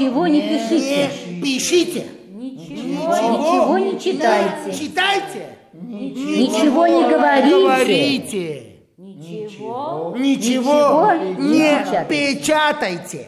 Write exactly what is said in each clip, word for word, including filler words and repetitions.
Ничего не пишите. Пишите. Ничего, Ничего не читайте. Читайте. Ничего не говорите. Говорите. Ничего, Ничего не не печатайте. печатайте.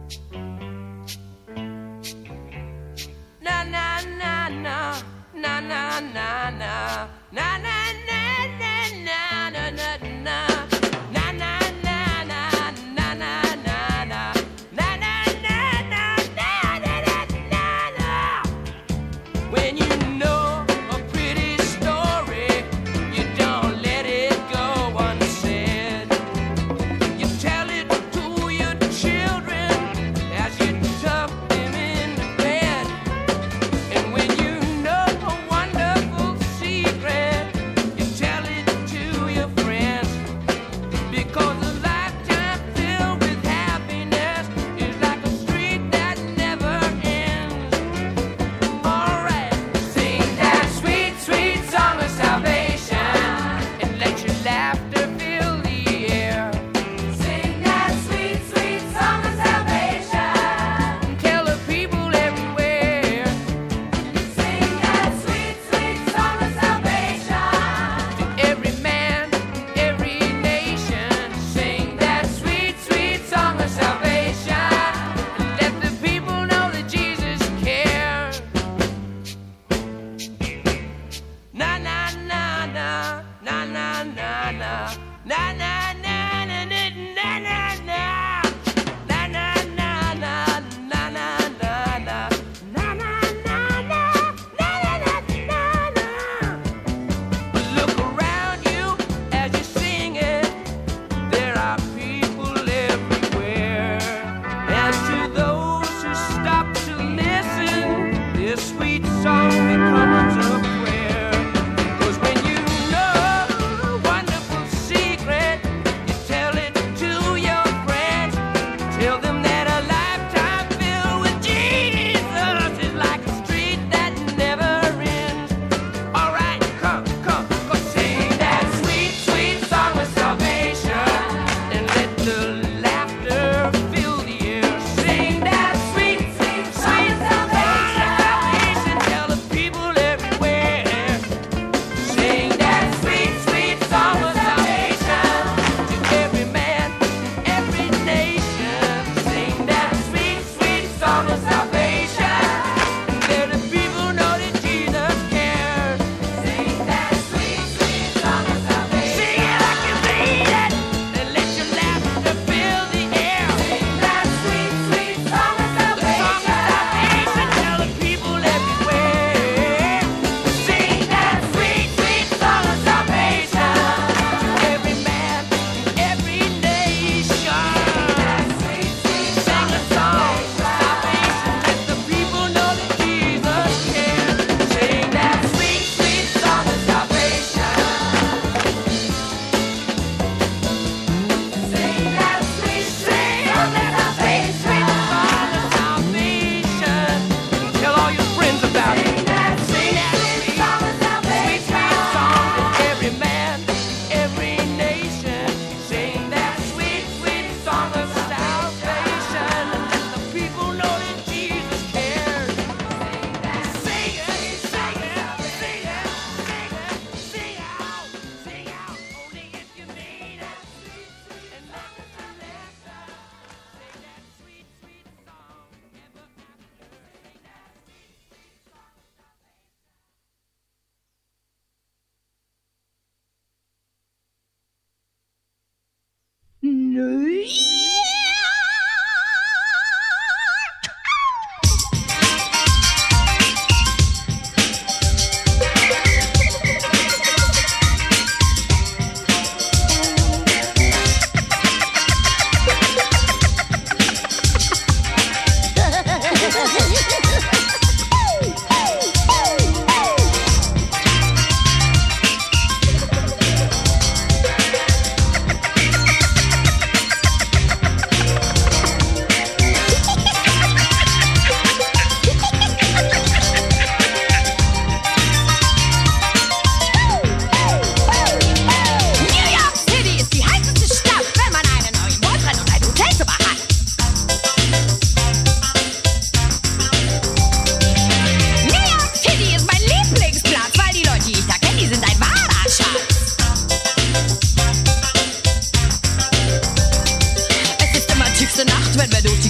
Nacht, wenn wir durch die Clubs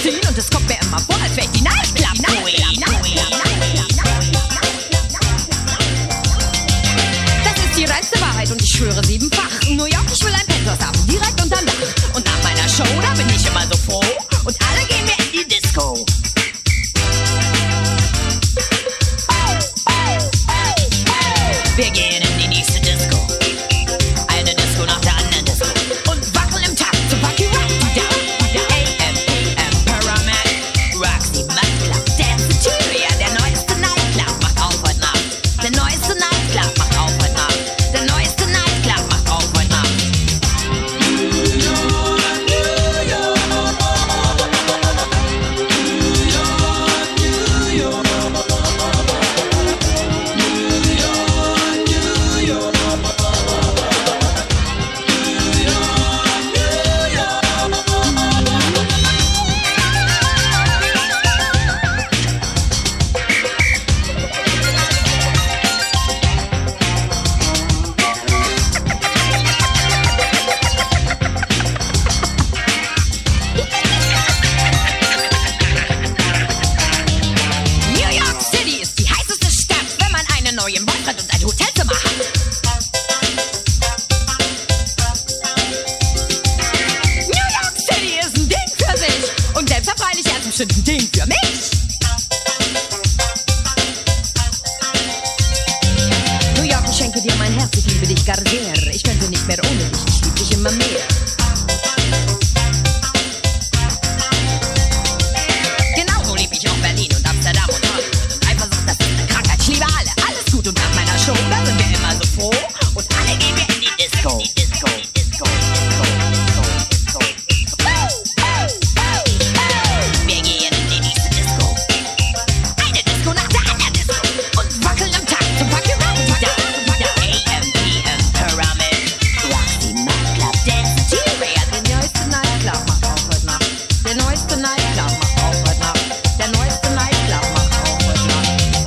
ziehen und es kommt mir immer vor, als wäre ich die Nightclub Queen. Das ist die reinste Wahrheit und ich schwöre siebenfach. New York, ich will ein Penthouse haben, direkt unterm Dach. Und nach meiner Show, da bin ich immer so froh und alle gehen mir in die Disco. Wir gehen in die nächste Disco. Eine Disco nach der anderen Disco. Und wackeln im Takt zum Fuck You Rock Down. A M P M Pyramid, Roxy Nightclub, Danceteria. Der neueste Nightclub macht auf heute Nacht. Der neueste Nightclub macht auf heute Nacht. Der neueste Nightclub macht auf heute Nacht. Ein Ding für mich. New York, ich schenke dir mein Herz, ich liebe dich gar sehr. Ich könnte nicht mehr ohne dich, ich liebe dich immer mehr. Genauso liebe ich auch Berlin und Amsterdam und Hollywood. Und Eifersucht, das ist eine Krankheit, ich liebe alle, alles gut. Und nach meiner Show, da sind wir immer so froh. Und alle gehen wir in die Disco. Die Disco, Disco, Disco, Disco, Disco, Disco. Wir gehen in die nächste Disco. Eine Disco nach der anderen Disco. Und wackeln am Tag zum Fuck You Rock Down. A M P M Pyramid, Roxy Nightclub, Danceteria. Der neueste Nightclub macht auf heute Nacht. Der neueste Nightclub macht auf heute Nacht. Der neueste Nightclub macht auf heute Nacht.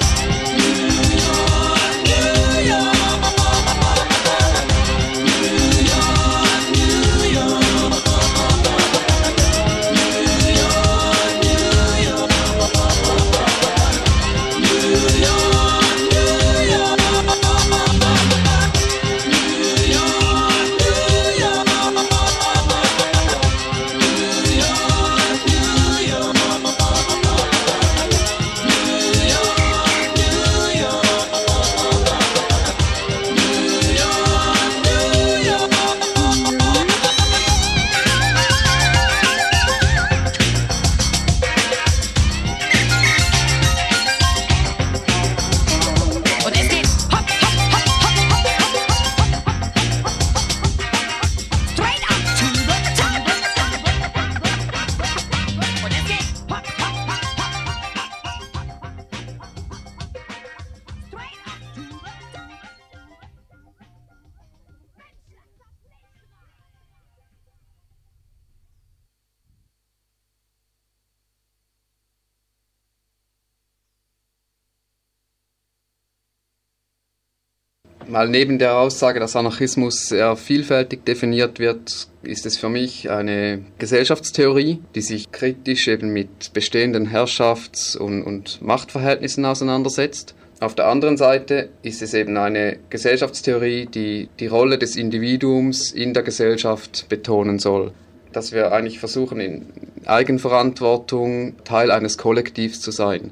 Mal neben der Aussage, dass Anarchismus sehr vielfältig definiert wird, ist es für mich eine Gesellschaftstheorie, die sich kritisch eben mit bestehenden Herrschafts- und, und Machtverhältnissen auseinandersetzt. Auf der anderen Seite ist es eben eine Gesellschaftstheorie, die die Rolle des Individuums in der Gesellschaft betonen soll. Dass wir eigentlich versuchen, in Eigenverantwortung Teil eines Kollektivs zu sein.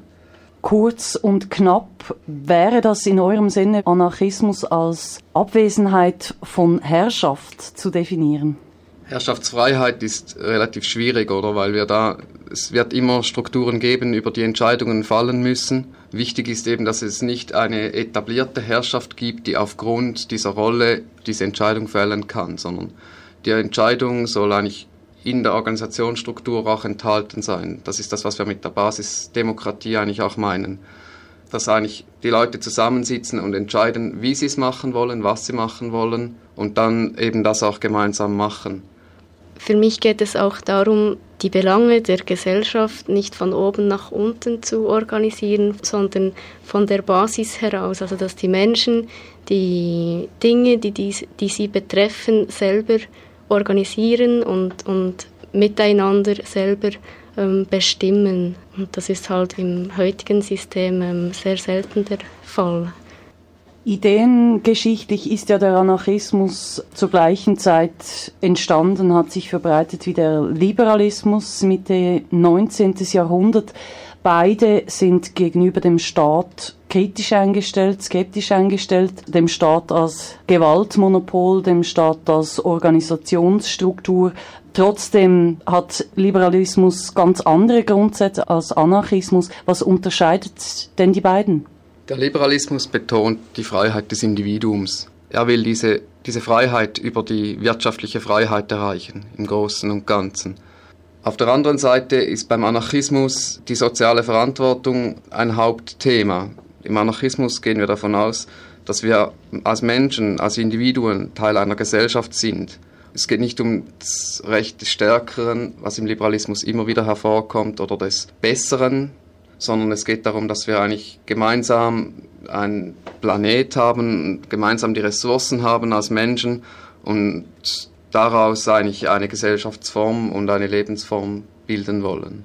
Kurz und knapp, wäre das in eurem Sinne Anarchismus als Abwesenheit von Herrschaft zu definieren? Herrschaftsfreiheit ist relativ schwierig, oder? Weil wir da, es wird immer Strukturen geben, über die Entscheidungen fallen müssen. Wichtig ist eben, dass es nicht eine etablierte Herrschaft gibt, die aufgrund dieser Rolle diese Entscheidung fällen kann, sondern die Entscheidung soll eigentlich in der Organisationsstruktur auch enthalten sein. Das ist das, was wir mit der Basisdemokratie eigentlich auch meinen. Dass eigentlich die Leute zusammensitzen und entscheiden, wie sie es machen wollen, was sie machen wollen und dann eben das auch gemeinsam machen. Für mich geht es auch darum, die Belange der Gesellschaft nicht von oben nach unten zu organisieren, sondern von der Basis heraus. Also dass die Menschen die Dinge, die, die, die sie betreffen, selber organisieren und, und miteinander selber ähm, bestimmen. Und das ist halt im heutigen System ähm, sehr selten der Fall. Ideengeschichtlich ist ja der Anarchismus zur gleichen Zeit entstanden, hat sich verbreitet wie der Liberalismus Mitte neunzehnten. Jahrhundert. Beide sind gegenüber dem Staat kritisch eingestellt, skeptisch eingestellt, dem Staat als Gewaltmonopol, dem Staat als Organisationsstruktur. Trotzdem hat Liberalismus ganz andere Grundsätze als Anarchismus. Was unterscheidet denn die beiden? Der Liberalismus betont die Freiheit des Individuums. Er will diese, diese Freiheit über die wirtschaftliche Freiheit erreichen, im Großen und Ganzen. Auf der anderen Seite ist beim Anarchismus die soziale Verantwortung ein Hauptthema. Im Anarchismus gehen wir davon aus, dass wir als Menschen, als Individuen Teil einer Gesellschaft sind. Es geht nicht um das Recht des Stärkeren, was im Liberalismus immer wieder hervorkommt, oder des Besseren, sondern es geht darum, dass wir eigentlich gemeinsam einen Planet haben, gemeinsam die Ressourcen haben als Menschen und daraus eigentlich eine Gesellschaftsform und eine Lebensform bilden wollen.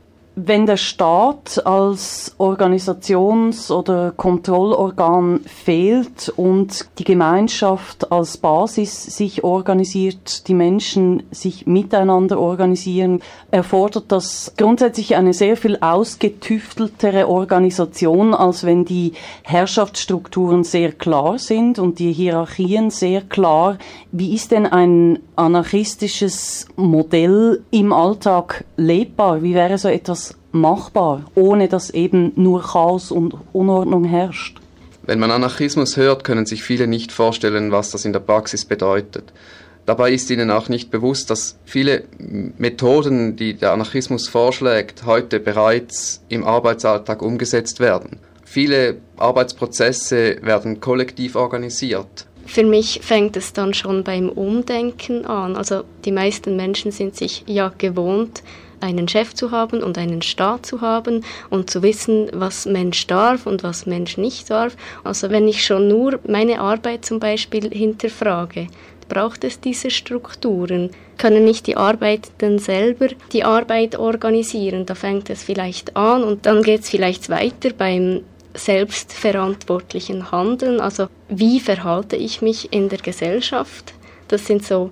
Wenn der Staat als Organisations- oder Kontrollorgan fehlt und die Gemeinschaft als Basis sich organisiert, die Menschen sich miteinander organisieren, erfordert das grundsätzlich eine sehr viel ausgetüfteltere Organisation, als wenn die Herrschaftsstrukturen sehr klar sind und die Hierarchien sehr klar. Wie ist denn ein anarchistisches Modell im Alltag lebbar? Wie wäre so etwas machbar, ohne dass eben nur Chaos und Unordnung herrscht? Wenn man Anarchismus hört, können sich viele nicht vorstellen, was das in der Praxis bedeutet. Dabei ist ihnen auch nicht bewusst, dass viele Methoden, die der Anarchismus vorschlägt, heute bereits im Arbeitsalltag umgesetzt werden. Viele Arbeitsprozesse werden kollektiv organisiert. Für mich fängt es dann schon beim Umdenken an. Also die meisten Menschen sind sich ja gewohnt, einen Chef zu haben und einen Staat zu haben und zu wissen, was Mensch darf und was Mensch nicht darf. Also wenn ich schon nur meine Arbeit zum Beispiel hinterfrage, braucht es diese Strukturen? Können nicht die Arbeitenden selber die Arbeit organisieren? Da fängt es vielleicht an und dann geht es vielleicht weiter beim selbstverantwortlichen Handeln. Also wie verhalte ich mich in der Gesellschaft? Das sind so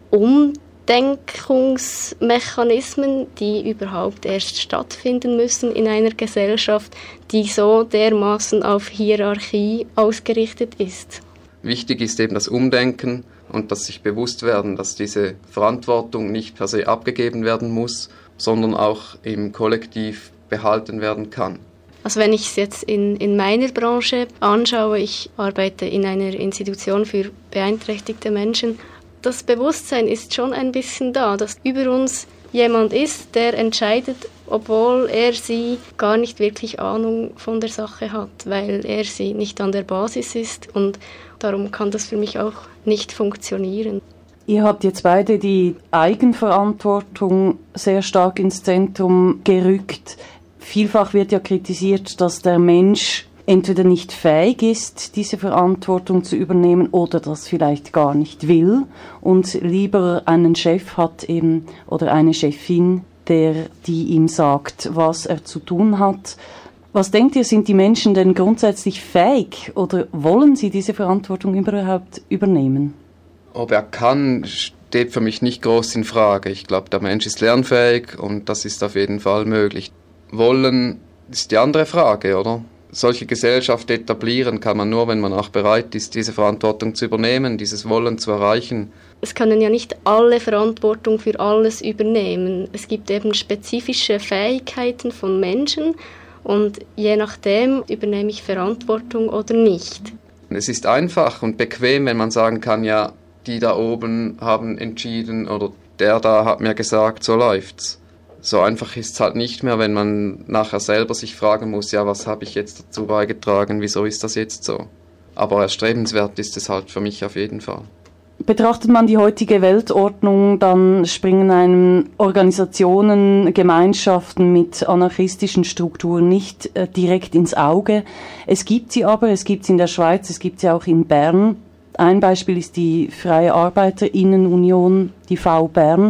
Umdenkungsmechanismen, die überhaupt erst stattfinden müssen in einer Gesellschaft, die so dermaßen auf Hierarchie ausgerichtet ist. Wichtig ist eben das Umdenken und das sich bewusst werden, dass diese Verantwortung nicht per se abgegeben werden muss, sondern auch im Kollektiv behalten werden kann. Also wenn ich es jetzt in, in meiner Branche anschaue, ich arbeite in einer Institution für beeinträchtigte Menschen, das Bewusstsein ist schon ein bisschen da, dass über uns jemand ist, der entscheidet, obwohl er sie gar nicht wirklich Ahnung von der Sache hat, weil er sie nicht an der Basis ist und darum kann das für mich auch nicht funktionieren. Ihr habt jetzt beide die Eigenverantwortung sehr stark ins Zentrum gerückt. Vielfach wird ja kritisiert, dass der Mensch entweder nicht fähig ist, diese Verantwortung zu übernehmen oder das vielleicht gar nicht will und lieber einen Chef hat eben oder eine Chefin, der die ihm sagt, was er zu tun hat. Was denkt ihr, sind die Menschen denn grundsätzlich fähig oder wollen sie diese Verantwortung überhaupt übernehmen? Ob er kann, steht für mich nicht groß in Frage. Ich glaube, der Mensch ist lernfähig und das ist auf jeden Fall möglich. Wollen ist die andere Frage, oder? Solche Gesellschaft etablieren kann man nur, wenn man auch bereit ist, diese Verantwortung zu übernehmen, dieses Wollen zu erreichen. Es können ja nicht alle Verantwortung für alles übernehmen. Es gibt eben spezifische Fähigkeiten von Menschen und je nachdem übernehme ich Verantwortung oder nicht. Es ist einfach und bequem, wenn man sagen kann, ja, die da oben haben entschieden oder der da hat mir gesagt, so läuft's. So einfach ist es halt nicht mehr, wenn man nachher selber sich fragen muss, ja, was habe ich jetzt dazu beigetragen, wieso ist das jetzt so? Aber erstrebenswert ist es halt für mich auf jeden Fall. Betrachtet man die heutige Weltordnung, dann springen einem Organisationen, Gemeinschaften mit anarchistischen Strukturen nicht äh, direkt ins Auge. Es gibt sie aber, es gibt sie in der Schweiz, es gibt sie auch in Bern. Ein Beispiel ist die Freie Arbeiterinnenunion, die V Bern,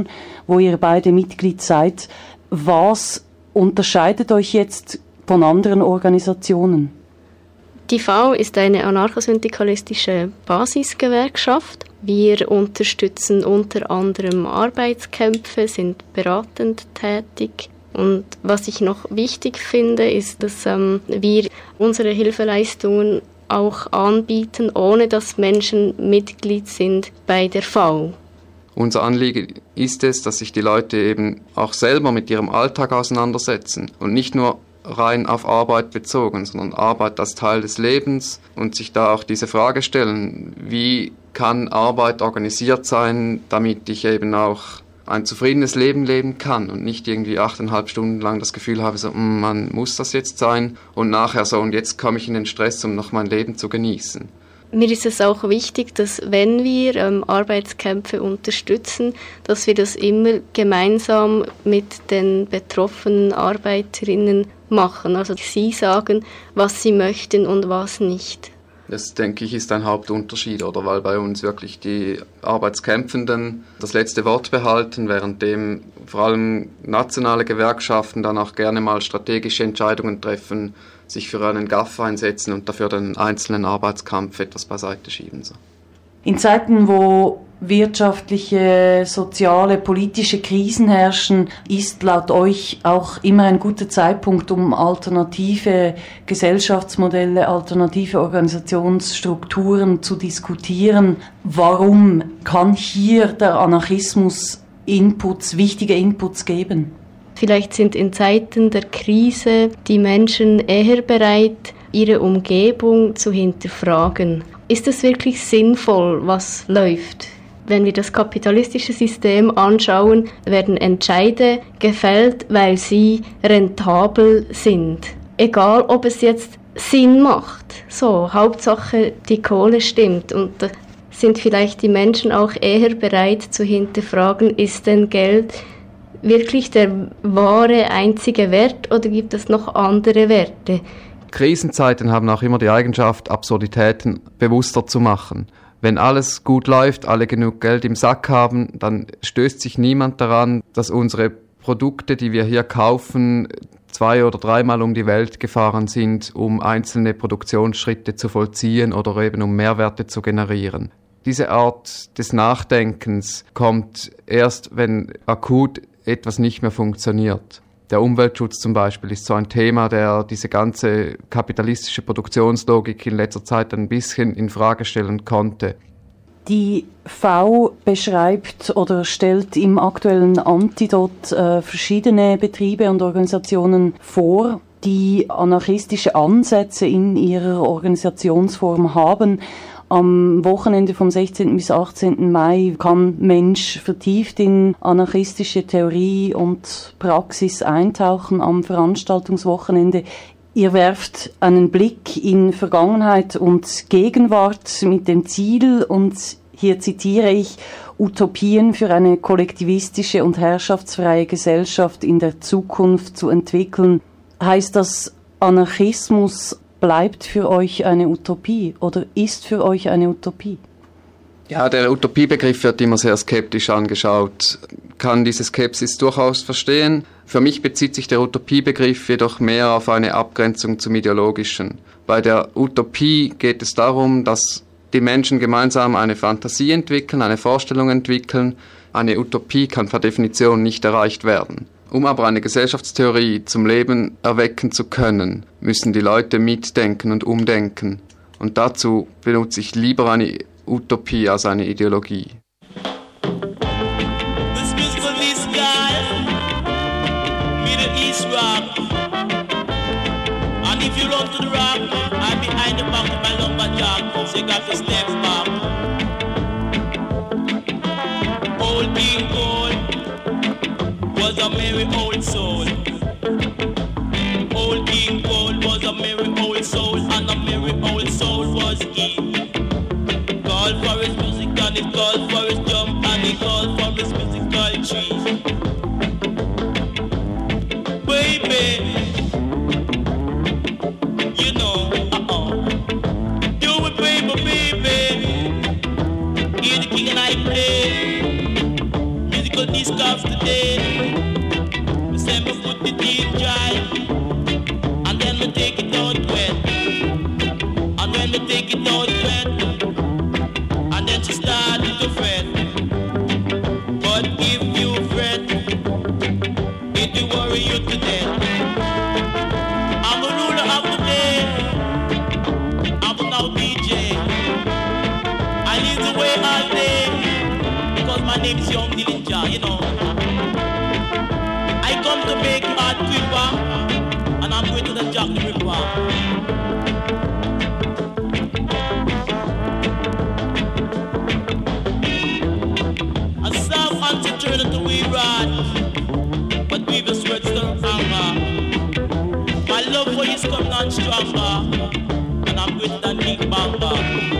wo ihr beide Mitglied seid. Was unterscheidet euch jetzt von anderen Organisationen? Die V ist eine anarchosyndikalistische Basisgewerkschaft. Wir unterstützen unter anderem Arbeitskämpfe, sind beratend tätig. Und was ich noch wichtig finde, ist, dass ähm, wir unsere Hilfeleistungen auch anbieten, ohne dass Menschen Mitglied sind bei der V. Unser Anliegen ist es, dass sich die Leute eben auch selber mit ihrem Alltag auseinandersetzen und nicht nur rein auf Arbeit bezogen, sondern Arbeit als Teil des Lebens und sich da auch diese Frage stellen, wie kann Arbeit organisiert sein, damit ich eben auch ein zufriedenes Leben leben kann und nicht irgendwie achteinhalb Stunden lang das Gefühl habe, so, man muss das jetzt sein und nachher so, und jetzt komme ich in den Stress, um noch mein Leben zu genießen. Mir ist es auch wichtig, dass wenn wir ähm, Arbeitskämpfe unterstützen, dass wir das immer gemeinsam mit den betroffenen Arbeiterinnen machen. Also sie sagen, was sie möchten und was nicht. Das, denke ich, ist ein Hauptunterschied, oder? Weil bei uns wirklich die Arbeitskämpfenden das letzte Wort behalten, währenddem vor allem nationale Gewerkschaften dann auch gerne mal strategische Entscheidungen treffen, sich für einen G A F einsetzen und dafür den einzelnen Arbeitskampf etwas beiseite schieben. So. In Zeiten, wo wirtschaftliche, soziale, politische Krisen herrschen, ist laut euch auch immer ein guter Zeitpunkt, um alternative Gesellschaftsmodelle, alternative Organisationsstrukturen zu diskutieren. Warum kann hier der Anarchismus Inputs, wichtige Inputs geben? Vielleicht sind in Zeiten der Krise die Menschen eher bereit, ihre Umgebung zu hinterfragen. Ist es wirklich sinnvoll, was läuft? Wenn wir das kapitalistische System anschauen, werden Entscheide gefällt, weil sie rentabel sind. Egal, ob es jetzt Sinn macht. So, Hauptsache die Kohle stimmt. Und da sind vielleicht die Menschen auch eher bereit zu hinterfragen, ist denn Geld wirklich der wahre einzige Wert oder gibt es noch andere Werte? Krisenzeiten haben auch immer die Eigenschaft, Absurditäten bewusster zu machen. Wenn alles gut läuft, alle genug Geld im Sack haben, dann stößt sich niemand daran, dass unsere Produkte, die wir hier kaufen, zwei- oder dreimal um die Welt gefahren sind, um einzelne Produktionsschritte zu vollziehen oder eben um Mehrwerte zu generieren. Diese Art des Nachdenkens kommt erst, wenn akut etwas nicht mehr funktioniert. Der Umweltschutz zum Beispiel ist so ein Thema, der diese ganze kapitalistische Produktionslogik in letzter Zeit ein bisschen in Frage stellen konnte. Die V beschreibt oder stellt im aktuellen Antidot äh, verschiedene Betriebe und Organisationen vor, die anarchistische Ansätze in ihrer Organisationsform haben. Am Wochenende vom sechzehnten bis achtzehnten Mai kann Mensch vertieft in anarchistische Theorie und Praxis eintauchen am Veranstaltungswochenende. Ihr werft einen Blick in Vergangenheit und Gegenwart mit dem Ziel, und hier zitiere ich, Utopien für eine kollektivistische und herrschaftsfreie Gesellschaft in der Zukunft zu entwickeln. Heißt das, Anarchismus bleibt für euch eine Utopie oder ist für euch eine Utopie? Ja, der Utopiebegriff wird immer sehr skeptisch angeschaut. Kann diese Skepsis durchaus verstehen. Für mich bezieht sich der Utopiebegriff jedoch mehr auf eine Abgrenzung zum Ideologischen. Bei der Utopie geht es darum, dass die Menschen gemeinsam eine Fantasie entwickeln, eine Vorstellung entwickeln. Eine Utopie kann per Definition nicht erreicht werden. Um aber eine Gesellschaftstheorie zum Leben erwecken zu können, müssen die Leute mitdenken und umdenken. Und dazu benutze ich lieber eine Utopie als eine Ideologie. This musical these guys, Middle East rock. And if you love to the rock, I'm behind the back of my lumberjack, so you got to step back. Old King Cole was a merry old soul. Old King Cole was a merry old soul, and a merry old soul was he. Called for his music and he called for his jump and he called for his musical tree. Baby, you know, uh-uh, do it, baby, baby. Hear the king and I play musical disco. of today. Me say me put the tea dry, and then me take it out wet. And when me take it out wet, and then she started to fret. But if you fret, it will worry you to death. I'm a ruler of the day. I'm now D J. I live the way all day, because my name is Young Dillinger, you know. I come to make you hard quicker, and I'm going to the Jack the Ripper. I serve unto turn into we rod, but we the sweat still anger. My love for you is coming on stronger, and I'm with that big bamba.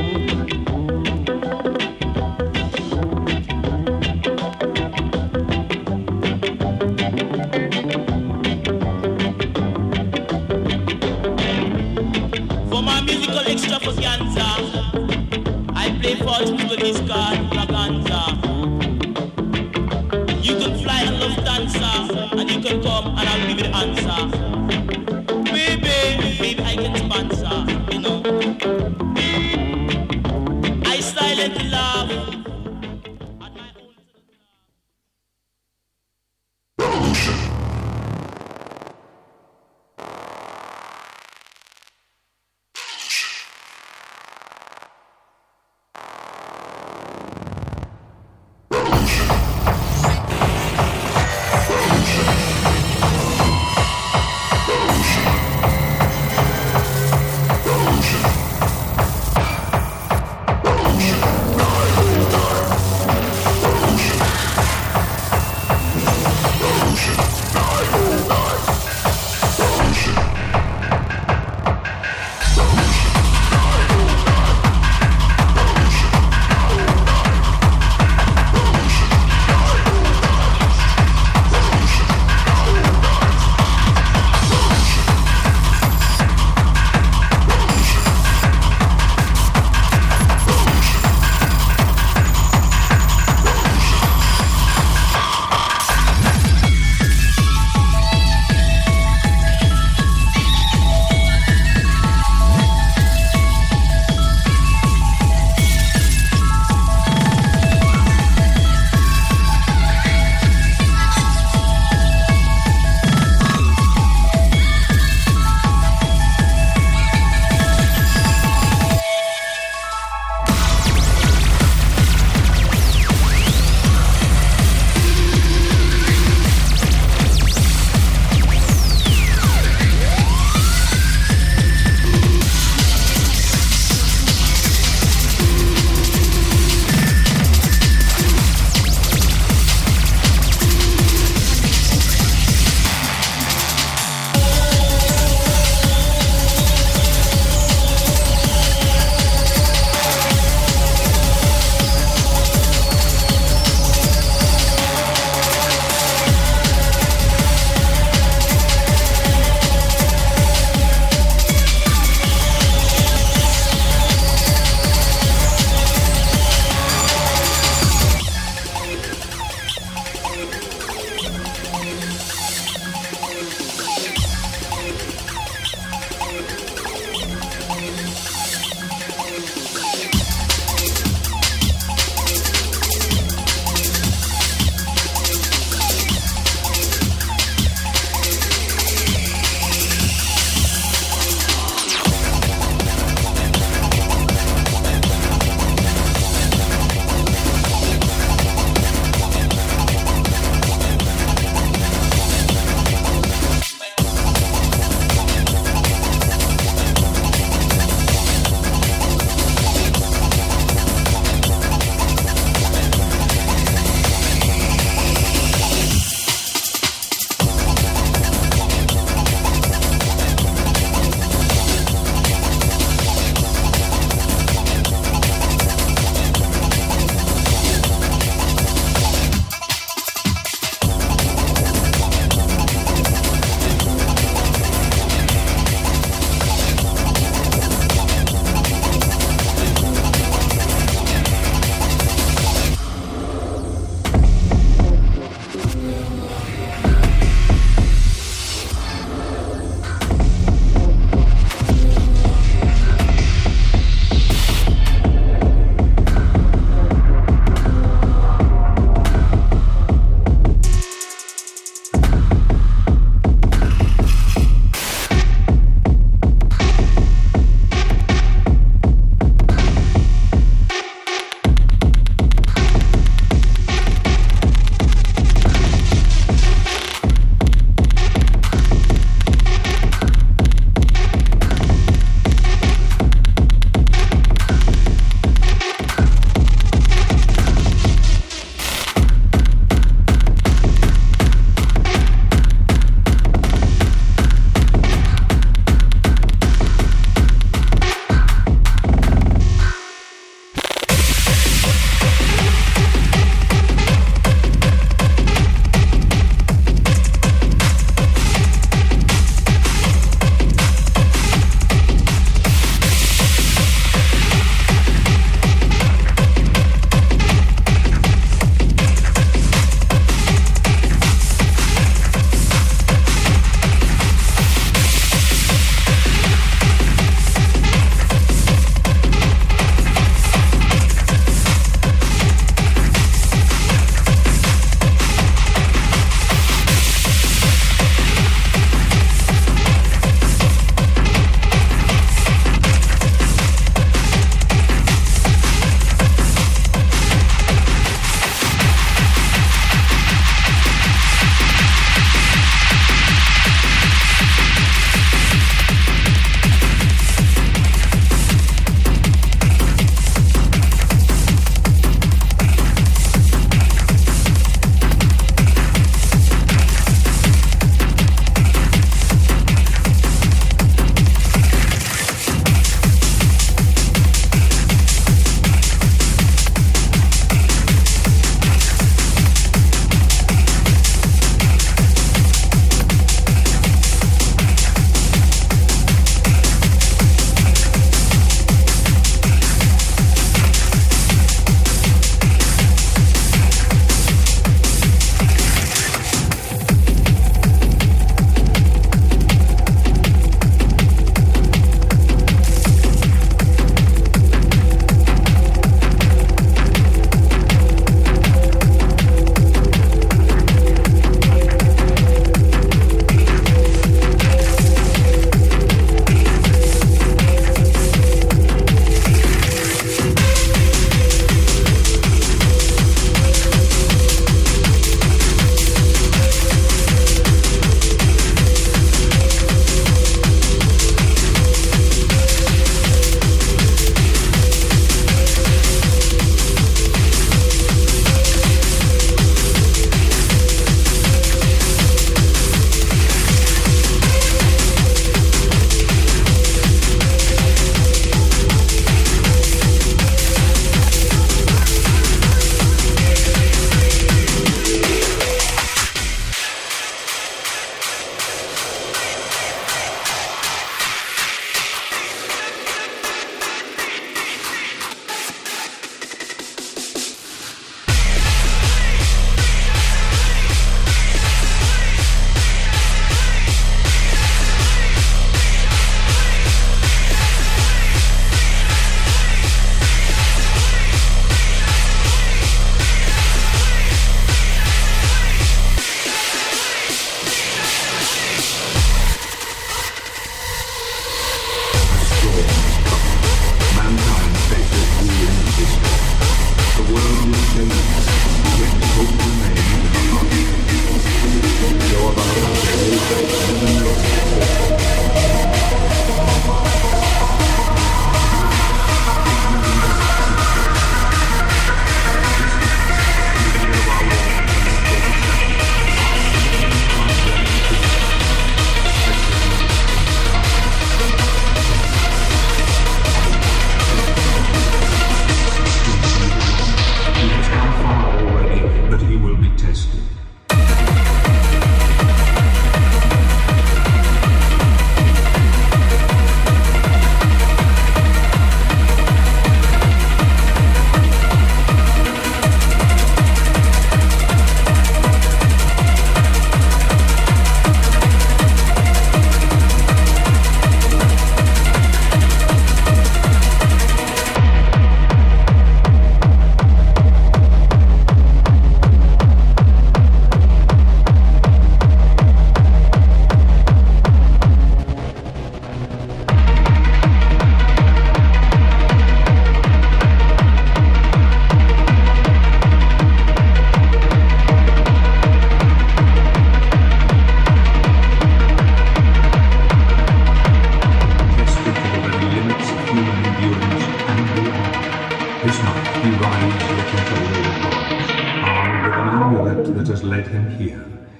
For my musical extravaganza, I play false music is called Braganza. You can fly and love dancer, and you can come and I'll give you the answer. Baby, baby, I can sponsor, you know. I silently laugh.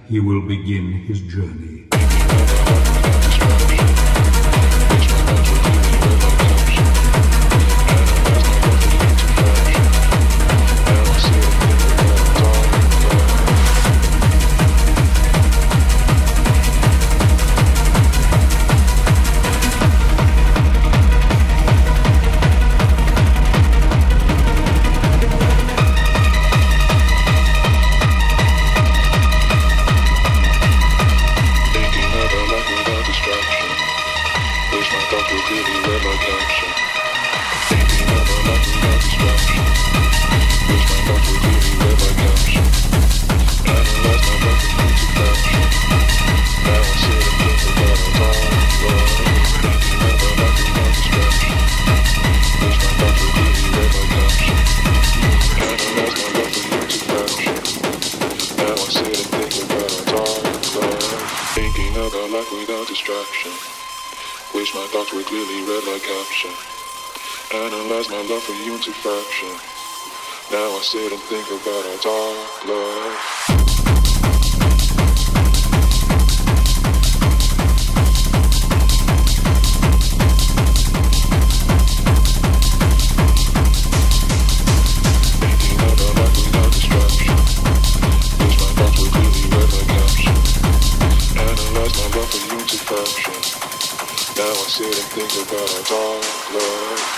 he will begin his journey. Analyze my love for you into fraction. Now I sit and think about our dark love. Sit and think about our dark love.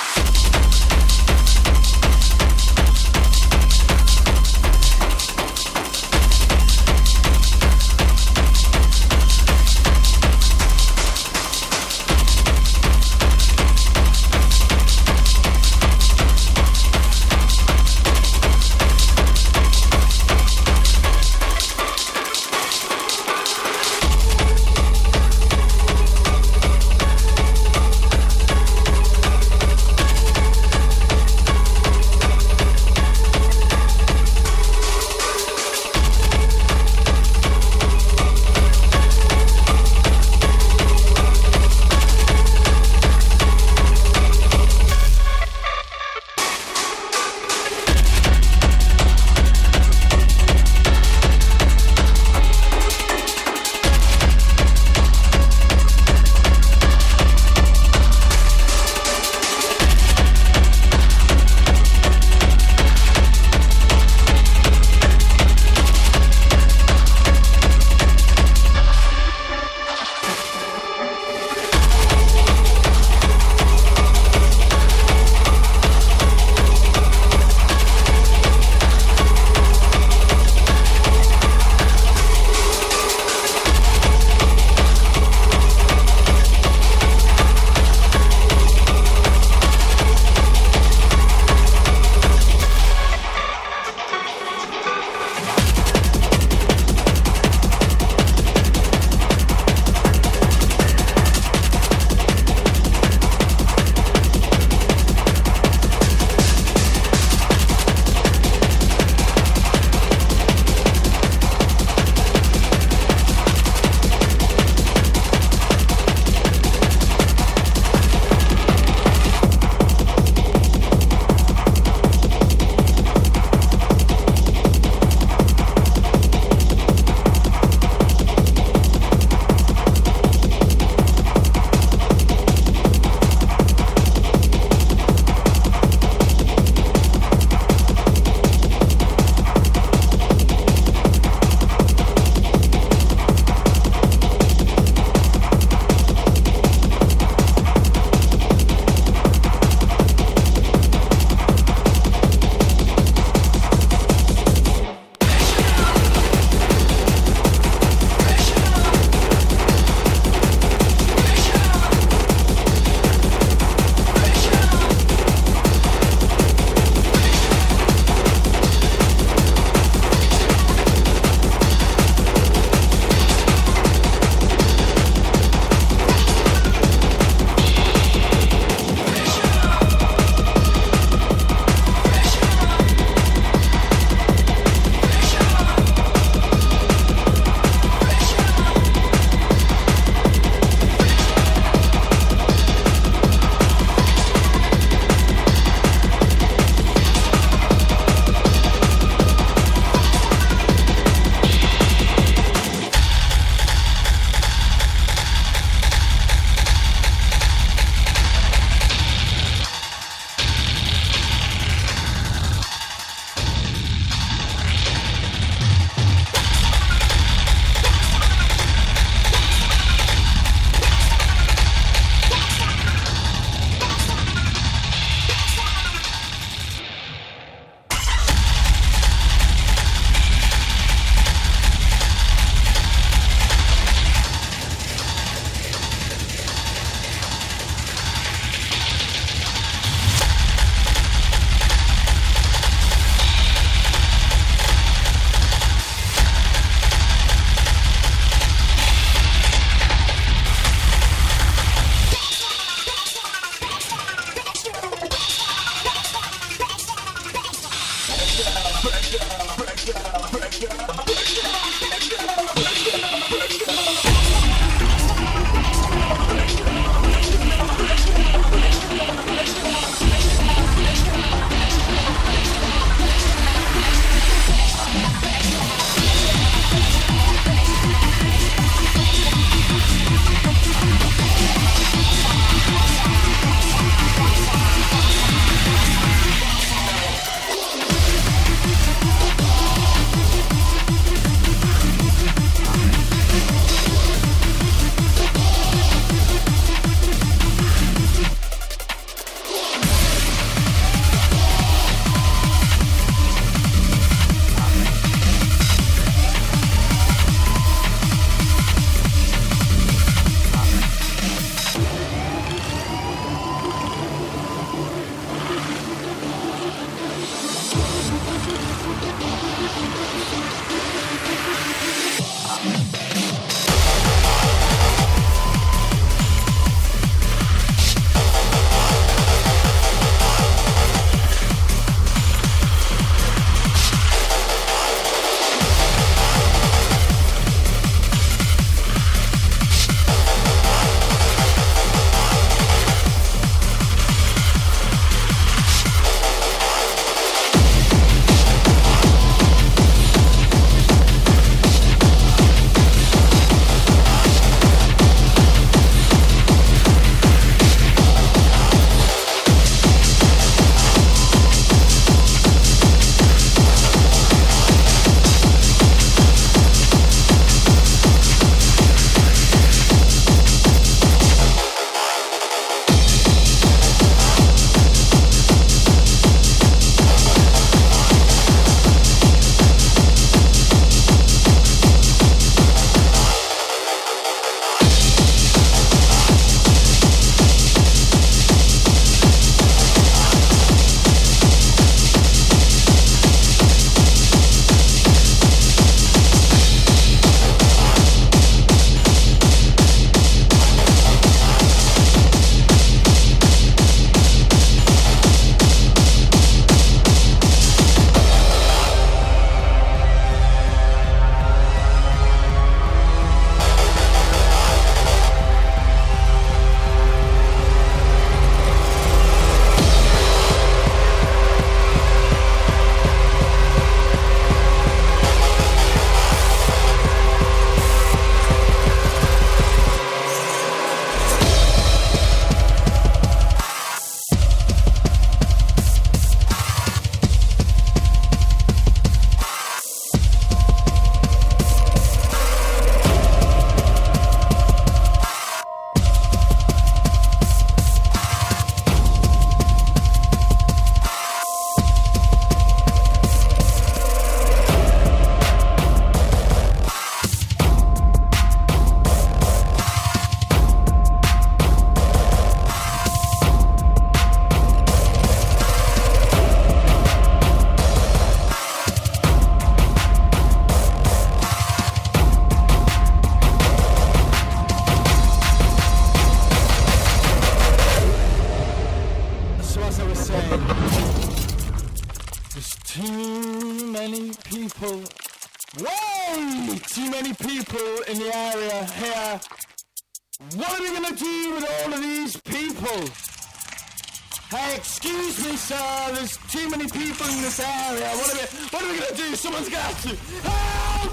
people. Way too many people in the area here. What are we going to do with all of these people? Hey, excuse me, sir. There's too many people in this area. What are we, what are we going to do? Someone's got to help!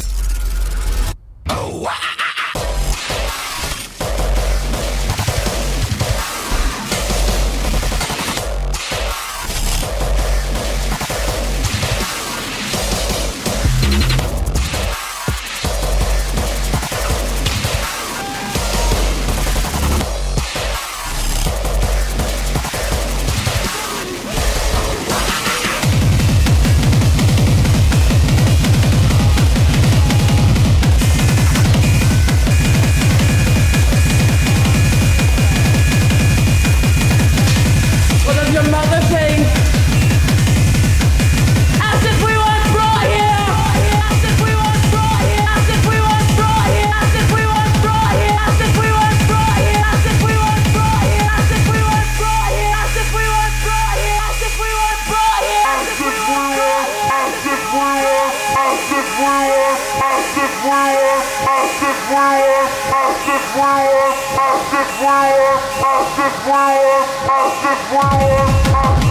Oh, wow. As if we were, as if we were, as if we were, as if we were.